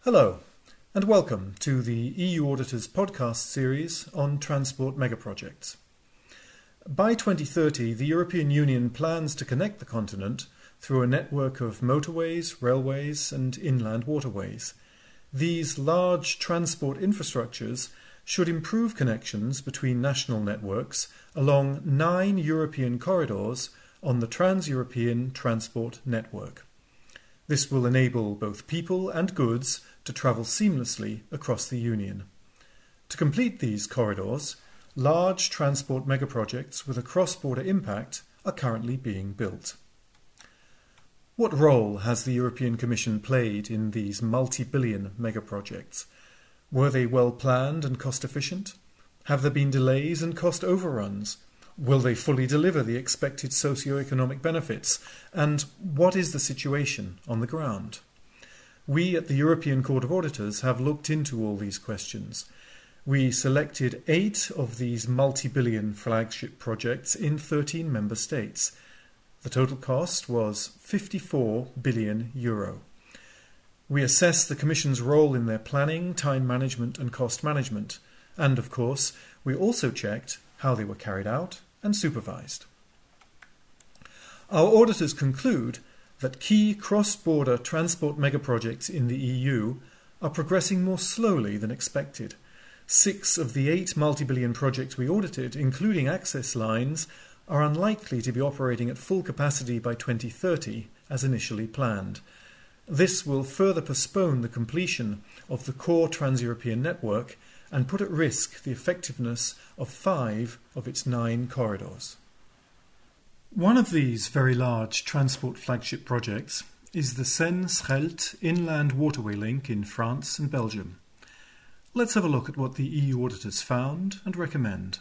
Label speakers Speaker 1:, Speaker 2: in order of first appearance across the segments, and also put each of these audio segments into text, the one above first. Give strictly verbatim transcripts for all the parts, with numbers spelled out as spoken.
Speaker 1: Hello, and welcome to the E U Auditors podcast series on transport megaprojects. By twenty thirty, the European Union plans to connect the continent through a network of motorways, railways, and inland waterways. These large transport infrastructures should improve connections between national networks along nine European corridors on the Trans-European Transport Network. This will enable both people and goods to travel seamlessly across the Union. To complete these corridors, large transport megaprojects with a cross-border impact are currently being built. What role has the European Commission played in these multi-billion megaprojects? Were they well planned and cost-efficient? Have there been delays and cost overruns? Will they fully deliver the expected socio-economic benefits? And what is the situation on the ground? We at the European Court of Auditors have looked into all these questions. We selected eight of these multi-billion flagship projects in thirteen member states. The total cost was fifty-four billion euro. We assessed the Commission's role in their planning, time management and cost management. And, of course, we also checked how they were carried out and supervised. Our auditors conclude that key cross-border transport megaprojects in the E U are progressing more slowly than expected. Six of the eight multi-billion projects we audited, including access lines, are unlikely to be operating at full capacity by twenty thirty as initially planned. This will further postpone the completion of the core Trans-European network and put at risk the effectiveness of five of its nine corridors. One of these very large transport flagship projects is the Seine-Scheldt inland waterway link in France and Belgium. Let's have a look at what the E U auditors found and recommend.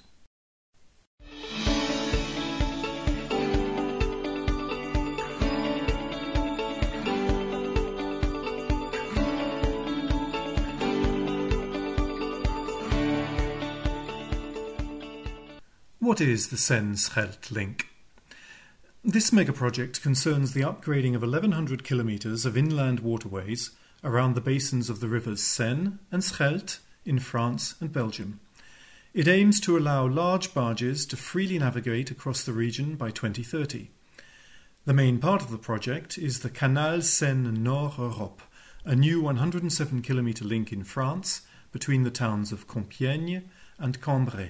Speaker 1: What is the Seine-Scheldt link? This megaproject concerns the upgrading of eleven hundred kilometres of inland waterways around the basins of the rivers Seine and Scheldt in France and Belgium. It aims to allow large barges to freely navigate across the region by twenty thirty. The main part of the project is the Canal Seine-Nord Europe, a new one hundred seven kilometre link in France between the towns of Compiègne and Cambrai.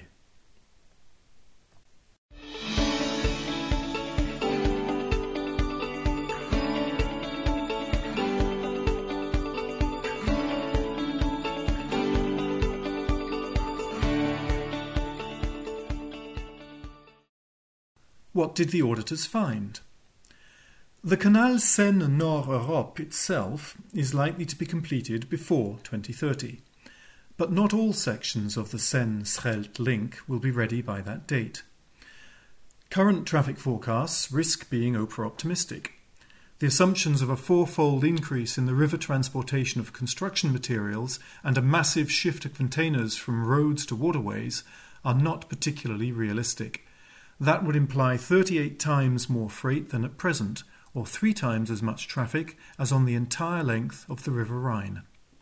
Speaker 1: What did the auditors find? The Canal Seine-Nord Europe itself is likely to be completed before twenty thirty, but not all sections of the Seine-Scheldt link will be ready by that date. Current traffic forecasts risk being over-optimistic. The assumptions of a fourfold increase in the river transportation of construction materials and a massive shift of containers from roads to waterways are not particularly realistic. That would imply thirty-eight times more freight than at present, or three times as much traffic as on the entire length of the River Rhine.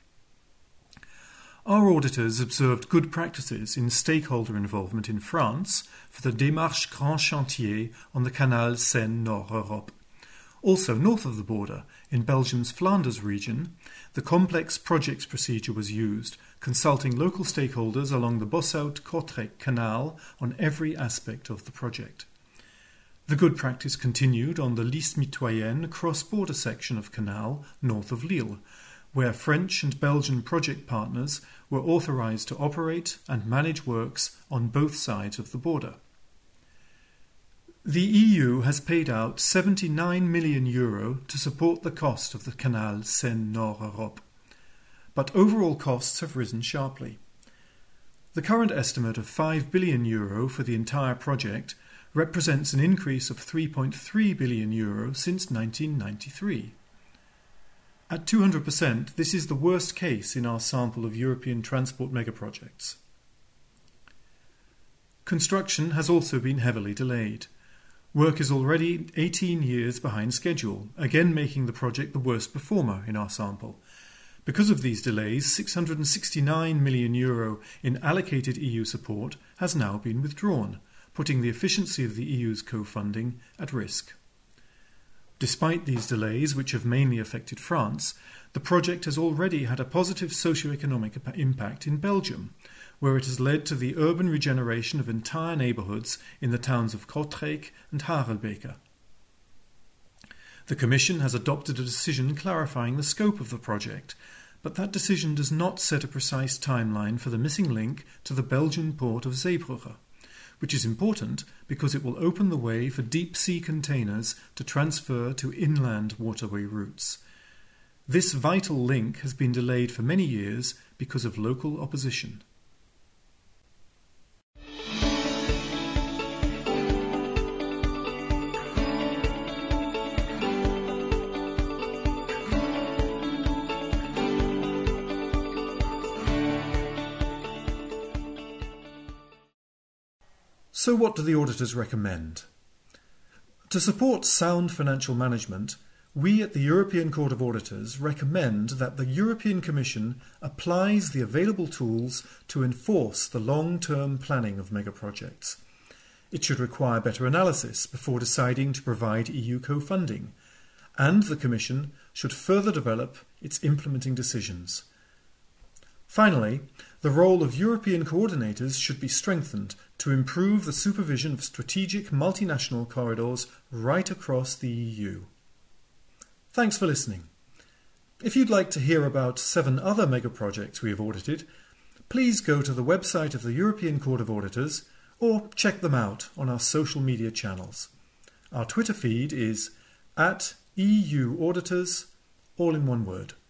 Speaker 1: Our auditors observed good practices in stakeholder involvement in France for the Démarche Grand Chantier on the Canal Seine-Nord Europe. Also north of the border, in Belgium's Flanders region, the complex projects procedure was used, consulting local stakeholders along the Bosshout-Kortrijk Canal on every aspect of the project. The good practice continued on the Lys Mitoyenne cross-border section of canal north of Lille, where French and Belgian project partners were authorised to operate and manage works on both sides of the border. The E U has paid out seventy-nine million euro to support the cost of the Canal Seine-Nord Europe, but overall costs have risen sharply. The current estimate of five billion euro for the entire project represents an increase of three point three billion euro since nineteen ninety-three. At two hundred percent, this is the worst case in our sample of European transport megaprojects. Construction has also been heavily delayed. Work is already eighteen years behind schedule, again making the project the worst performer in our sample. Because of these delays, six hundred sixty-nine million euro in allocated E U support has now been withdrawn, putting the efficiency of the E U's co-funding at risk. Despite these delays, which have mainly affected France, the project has already had a positive socio-economic impact in Belgium, where it has led to the urban regeneration of entire neighbourhoods in the towns of Kortrijk and Harelbeke. The Commission has adopted a decision clarifying the scope of the project, but that decision does not set a precise timeline for the missing link to the Belgian port of Zeebrugge, which is important because it will open the way for deep-sea containers to transfer to inland waterway routes. This vital link has been delayed for many years because of local opposition. So what do the auditors recommend? To support sound financial management, we at the European Court of Auditors recommend that the European Commission applies the available tools to enforce the long-term planning of megaprojects. It should require better analysis before deciding to provide E U co-funding, and the Commission should further develop its implementing decisions. Finally, the role of European coordinators should be strengthened to improve the supervision of strategic multinational corridors right across the E U. Thanks for listening. If you'd like to hear about seven other megaprojects we have audited, please go to the website of the European Court of Auditors or check them out on our social media channels. Our Twitter feed is at E U Auditors, all in one word.